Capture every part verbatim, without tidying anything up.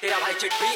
तेरा भाई चिट्ठी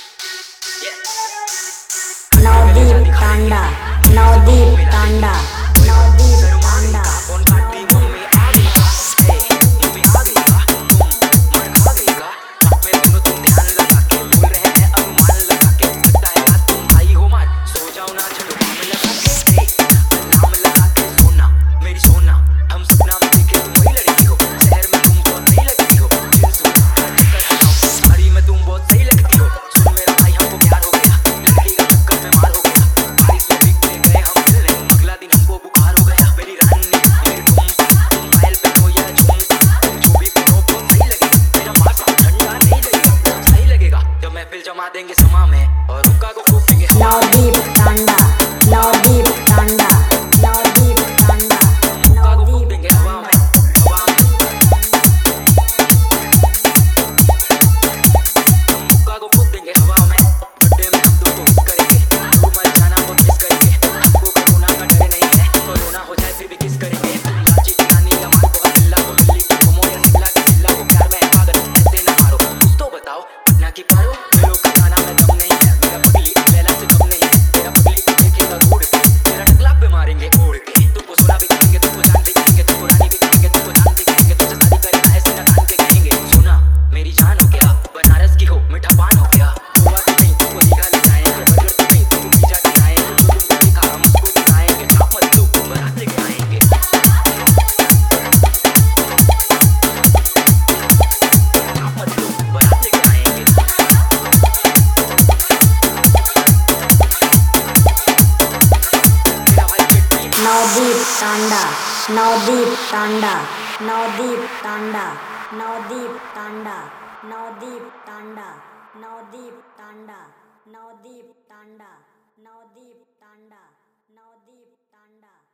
नवदीप तांडा नवदीप तांडा नवदीप तांडा कौन काटती मम्मी आ गई का मम्मी आ गई का तुम मन खा गई का रात में दोनों तुम ध्यान लगा के भूल रहे हैं अनुमान लगा के लगता है आज तुम भाई हो मान सो जाओ ना चलो काम लगा के अलार्म लगा के सोना मेरी सोना हम सपना में देखे तुम वही लड़की हो शहर में तुम बहुत नहीं लगती हो दिल सुन हरी में तुम बहुत सही लगती हो सुन मेरा भाई हमको प्यार हो गया लड़की का चक्कर में मार हो गया बारिश में भीगते गए हम मिल रहे अगला दिन हमको बुखार हो गया मेरी रानी मेरी तुम तुम पायल पे हो या झूम तुम जो भी पहनो बहुत सही लगेगा मेरा मार्क्स ठंडा नहीं लगेगा सही लगेगा जब महफिल जमा देंगे समा में और रुका को फूक देंगे नवदीप तांडा नवदीप तांडा नवदीप तांडा रुका को फूक देंगे हवा में हवा में रुका को फूक देंगे हवा में बर्थडे में हम तुमको मिस करेंगे तू मत जाना बहुत मिस करेंगे हमको कोरोना का डर नहीं है कोरोना हो जाए फिर भी किस करेंगे लाची नानी या माल बहुत चिल्ला को दिल्ली की घूमो या शिमला की चिल्ला को प्यार में है पागल ऐसे ना मारो कुछ तो बताओ ना कि पारो मेरे का गाना में दम नहीं है मेरा पगली लैला से कम नहीं है मेरा पगली को देखेगा घूर के मेरा टकला पे मारेंगे ओढ़ के तुमको सोना भी कहेंगे तुमको जान भी कहेंगे तुमको रानी भी कहेंगे तुमको जान भी कहेंगे तुझसे शादी करना है सीना तान के कहेंगे सुना मेरी जान हो गया बनारस की हो मीठा पान हो गया गोवा की नहीं तुमको दीघा ले जाएंगे बर्गर की नहीं तुमको पिज्जा खिलाएंगे जो तुमको दिखा हम उसको दिखाएंगे चाप मत लो बारात लेके आएंगे चाप मत लो बारात लेके आएंगे मेरा भाई चिट्ठी नवदीप तांडा नवदीप तांडा नवदीप तांडा नवदीप तांडा नवदीप तांडा नवदीप तांडा नवदीप तांडा नवदीप तांडा नवदीप तांडा